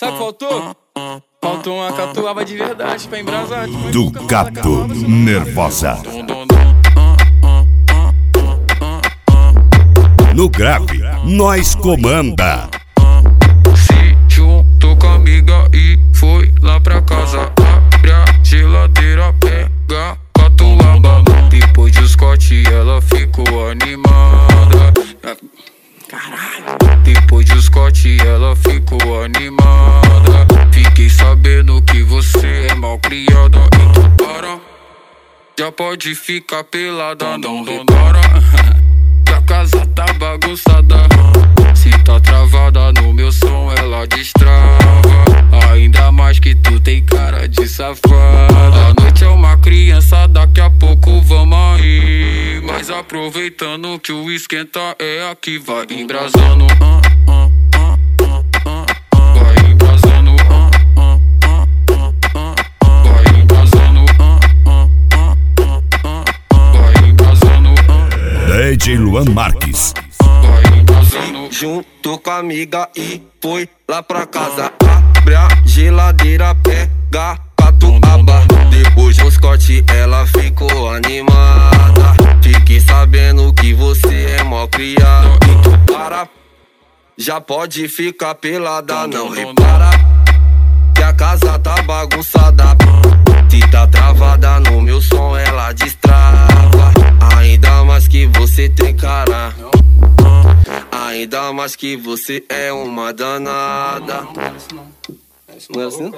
Sabe o que faltou? Faltou uma catuaba de verdade pra embrasar. Ducato nervosa. No grave, nós comanda. Se juntou com a amiga e foi lá pra casa. Abre a geladeira, pega catuaba. Depois de Scott ela ficou animada. Caralho. Depois de Scott ela ficou animada. Fiquei sabendo que você é mal criada. Então para, já pode ficar pelada. Não repara que a casa tá bagunçada. Se tá travada no meu som ela destrava. Ainda mais que tu tem cara de safada. A noite é uma criança, daqui a pouco vamos aí. Mas aproveitando que o esquenta é aqui, vai embrasando. Vai embrasando. Vai embrasando. Vai embrasando. DJ Luan Marques. Vai embrasando. Juntou com a amiga e foi lá pra casa. Abre a geladeira, pega catuaba. Depois do Scott ela ficou animada. Fiquei sabendo que você é mó criado. Então para, já pode ficar pelada. Não repara que a casa tá bagunçada. Se tá travada no meu som ela destrava. Ainda mais que você tem cara. Ainda mais que você é uma danada. Não é assim?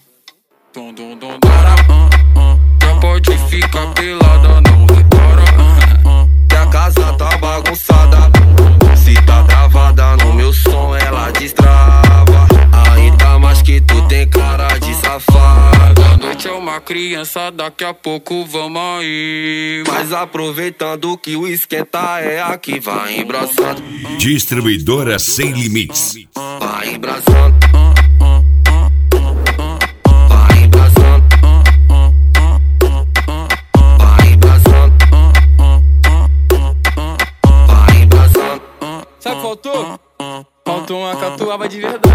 Já pode ficar pelada, não repara Que a casa tá bagunçada. Se tá travada no meu som ela destrava. Ainda mais que tu tem cara de safada. A noite é uma criança, daqui a pouco vamos aí. Mas aproveitando que o esquenta é aqui, vai embrasando. Distribuidora Sem Limites. Vai embrasando. Vai embrasando. Vai embrasando. Vai embrasando. Sabe o que faltou? Faltou uma catuaba de verdade.